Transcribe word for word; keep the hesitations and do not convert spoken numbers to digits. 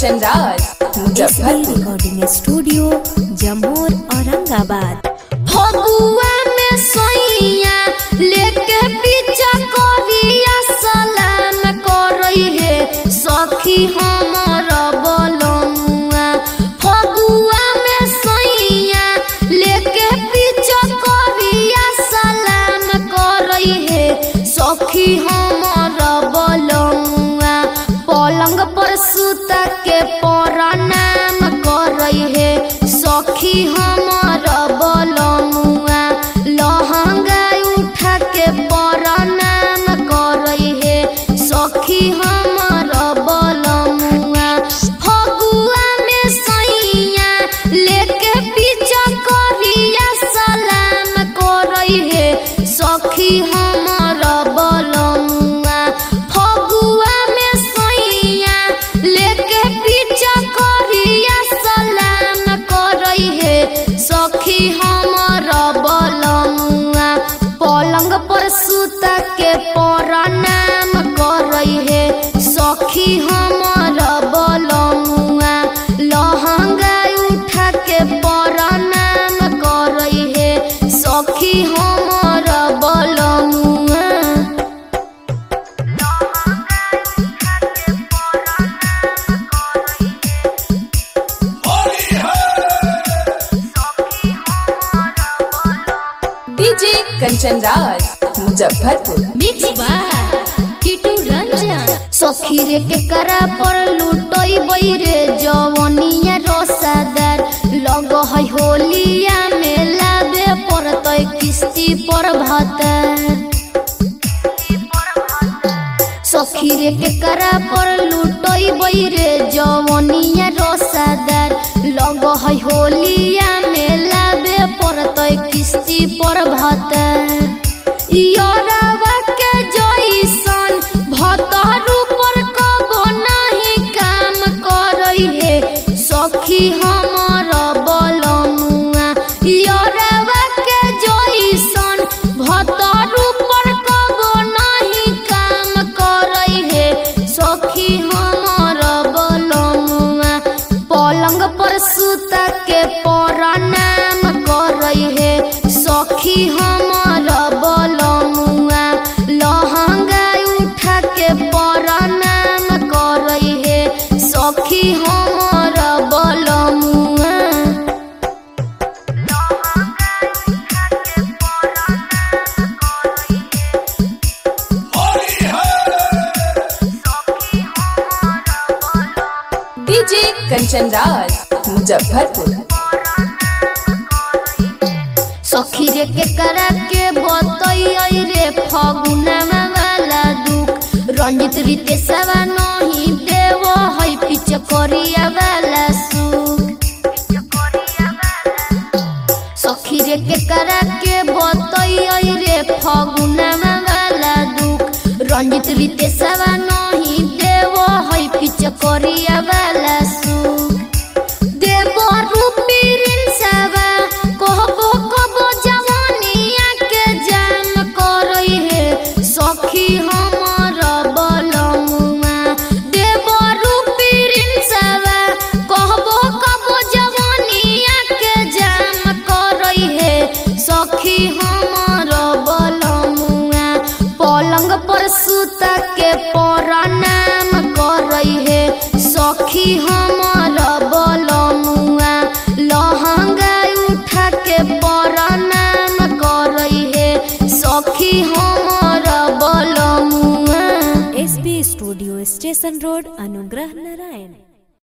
Kanchan Raj Muzaffarpur recording studio Jamor Aurangabad. Phagua में सोइया लेके पीछा करिया सलाम करई है सखी हमर बलमुआ। फगुआ में सोइया लेके पीछा करिया सलाम करई है सखी हमर बलमुआ। पलंग पर सुता के प्रणाम करई है सखी हमर बलमुआ। लहंगा उठा के प्रणाम करई है सखी हमर बलमुआ। फगुआ में सैया लेके पीछा करिया सलाम करई है सखी हमर बलमुआ। फगुआ में सैया लेके पीछा करिया सलाम करई है सखी हमर बलमुआ। पलंग पर सुता के प्रणाम करई है सखी हमर बलमुआ। लहंगा उठा के प्रणाम करई है सखी हमर बलमुआ। DJ Kanchan Raj Muzaffarpur mix by Kitu Ranjan. सखी रे के करा पर लुटई बई रे जवनिया रसादार। लग है होलिया में लाबे पड़तै किस्ती पर भातार। सखी रे के करा पर लुटई बई रे जवनिया रसादार। लग है होलिया में लाबे पड़तै किस्ती पर भातार। यारवा के जइसन भतारू पर कबो नहीं काम करई है सखी हमर बलमुआ। यारवा के जइसन भतारू पर कबो नहीं काम करई है सखी हमर बलमुआ। पलंग पर सुता के प्रणाम करई है सखी हमर बलमुआ। लहंगा उठा के प्रणाम करई है सखी हमर बलमुआ। डीजे कंचन राज मुजफ्फरपुर सखी रे के करा के बतई रे फगुना वाला दुख। रंजित रीते सवा नहीं देव है पिच करिया वाला सुख। सखी रे के करा के बतई रे फगुना वाला दुख। रंजित रीते सवा नहीं देव है पिच करिया वाला सुख। देव रूपी रिंसवा कहबो कबो जवानिया के जाम करई है सखी हमर बलमुआ। देव रूपी रिंसवा कहबो कबो जवानिया के जाम करई है सखी हमर बलमुआ। पलंग पर सुता के प्रणाम करई है सखी हमर बलमुआ। लहंगा उठा के प्रणाम करई है सखी हमर बलमुआ। SB studio station road Anugrah Narayan.